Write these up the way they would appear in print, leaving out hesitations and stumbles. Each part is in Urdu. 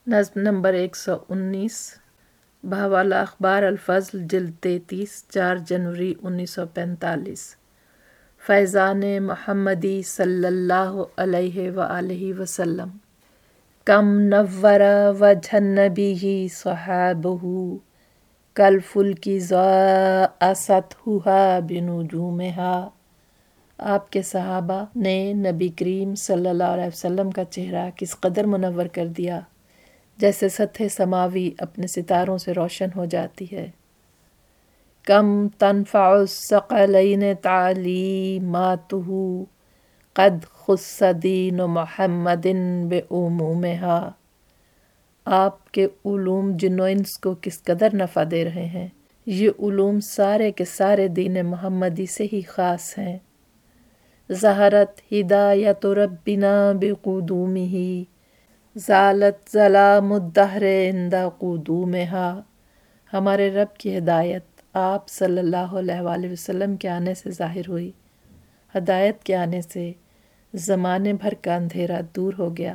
نظم نمبر 119 بحوالہ اخبار الفضل جلد 33 4 جنوری 1945 فیضان محمدی صلی اللہ علیہ وآلہ وسلم کم نور وجہ النبی صحابہ کالفلک ضاء سطحها بنجومها۔ آپ کے صحابہ نے نبی کریم صلی اللہ علیہ وسلم کا چہرہ کس قدر منور کر دیا جیسے سطح سماوی اپنے ستاروں سے روشن ہو جاتی ہے۔ کم تنفع الثقلین تعلیماتہ قد خص دین محمد بعمومها۔ آپ کے علوم جن و انس کو کس قدر نفع دے رہے ہیں، یہ علوم سارے کے سارے دین محمدی سے ہی خاص ہیں۔ ظہرت ہدایت ربنا بقدومہ زالت ظلام الدہر عند قدومها۔ ہمارے رب کی ہدایت آپ صلی اللہ علیہ وآلہ وسلم کے آنے سے ظاہر ہوئی۔ ہدایت کے آنے سے زمانے بھر کا اندھیرا دور ہو گیا۔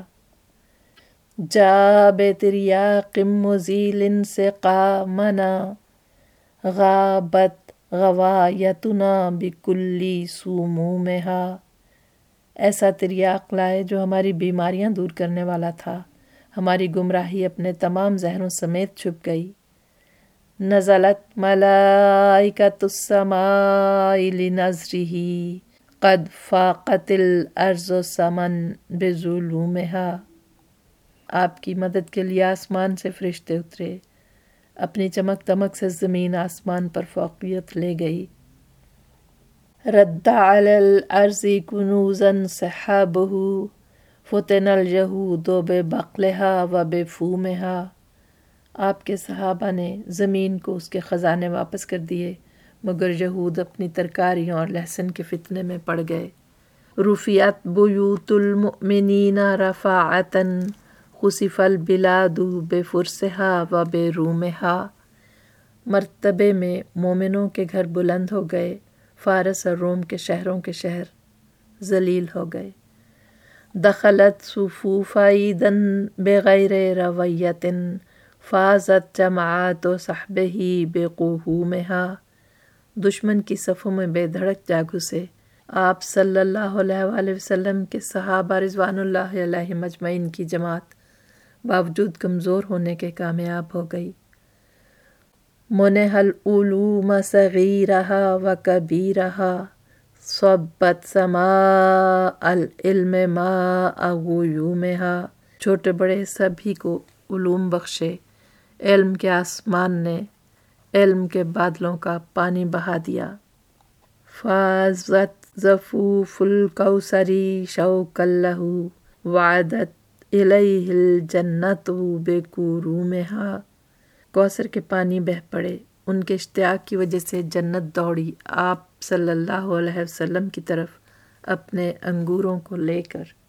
جا بتریاق مزیل سقامنا غابت غوایتنا بکل سمومها۔ ایسا تریاق لائے جو ہماری بیماریاں دور کرنے والا تھا، ہماری گمراہی اپنے تمام زہروں سمیت چھپ گئی۔ نزلت ملائکۃ السماء لنظرہ قد فاقت الارض سمن بظلومها۔ آپ کی مدد کے لیے آسمان سے فرشتے اترے، اپنی چمک دمک سے زمین آسمان پر فوقیت لے گئی۔ رد علی الارض کنوزا سحابہ فتن الجہود ببقلها وبفومها۔ آپ کے صحابہ نے زمین کو اس کے خزانے واپس کر دیے، مگر یہود اپنی ترکاریوں اور لہسن کے فتنے میں پڑ گئے۔ رفعت بیوت المؤمنین رفاعۃ خسف البلاد بفرسها وبرومها۔ مرتبے میں مومنوں کے گھر بلند ہو گئے، فارس اور روم کے شہروں کے شہر ذلیل ہو گئے۔ دخلت صفوف عیدا بغیر رویۃ فازت جماعت صحبہ بقہومها۔ دشمن کی صفوں میں بے دھڑک جا گھسے، آپ صلی اللہ علیہ وآلہ وسلم کے صحابہ رضوان اللہ علیہم اجمعین کی جماعت باوجود کمزور ہونے کے کامیاب ہو گئی۔ منح العلوم صغیرها وکبیرها صبت سماء العلم ماء غیومها۔ چھوٹے بڑے سبھی کو علوم بخشے، علم کے آسمان نے علم کے بادلوں کا پانی بہا دیا۔ فاضت ظفوف الکوثر شوقا لہ وعدت الیہ الجنۃ بکرومها۔ کوثر کے پانی بہہ پڑے، ان کے اشتیاق کی وجہ سے جنت دوڑی آپ صلی اللہ علیہ وسلم کی طرف اپنے انگوروں کو لے کر۔